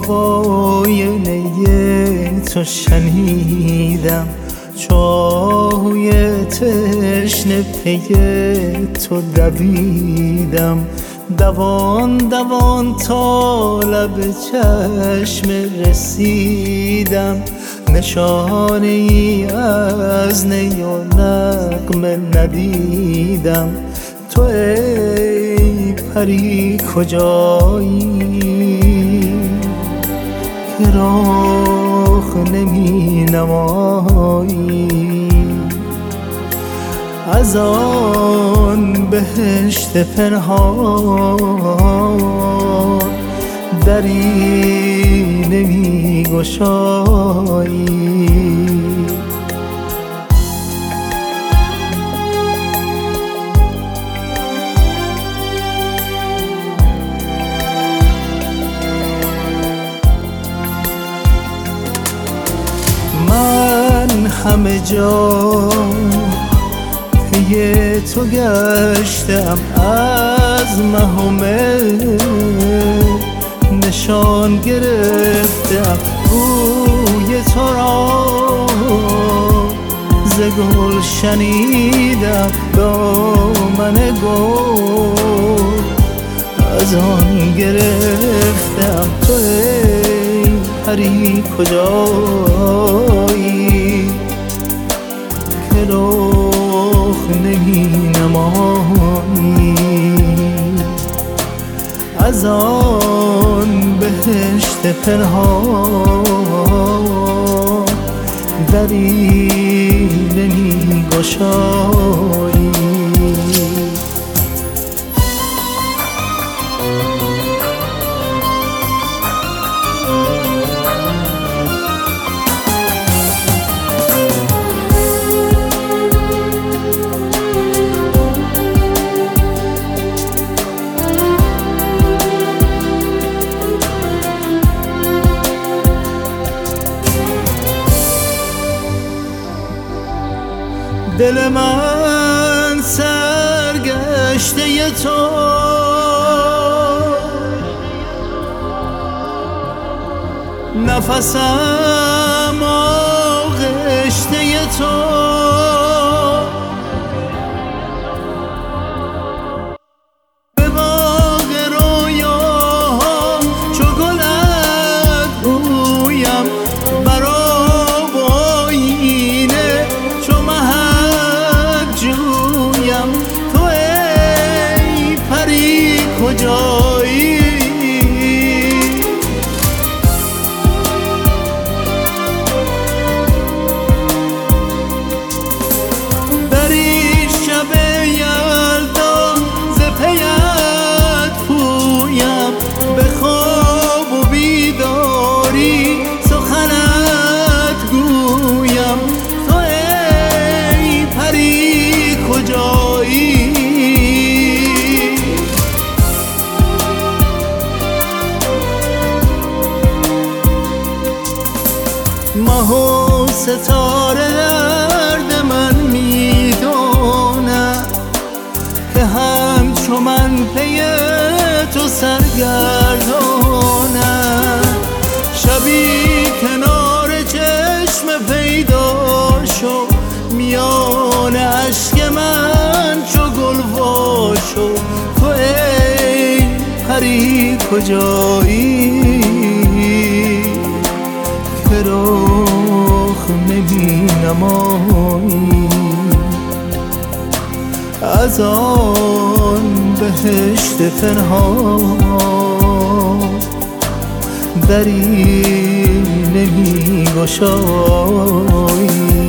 آوای نی تو شنیدم، چاهوی تشنه پی تو دویدم، دوان دوان تا لب چشم رسیدم، نشانه ای از نی و نغمه ندیدم. تو ای پری کجایی که راه نمی نمایی؟ از آن بهشت پنهان دری نمی گشایی؟ من همه جا پی تو گشتم، از مه و مه نشان گرفتم، روی تو را ز گل شنیدم، دامن گل از آن گرفتم. تو ای پری کجایی که رخ نمی نمایی؟ از آن بهشت پنهان دری نمی گشایی؟ دل من سرگشته تو، نفسم آغشته تو، به باغ رویاها چو گلت رویم، بر آب و آیینه چو مهت جویم. تو ای پری کجایی در این شب یلدا ز پیت پویم، به خواب و بیداری سخنت گویم. تو ای پری کجایی ماه و ستاره درد من میدونم، که همچو من پی تو سرگردانم. شبی کنار چشم پیدا شو، میان اشک من چو گل وا شو. تو ای پری کجایی که رخ نمی نمایی؟ از آن بهشت پنهان دری نمی گشایی؟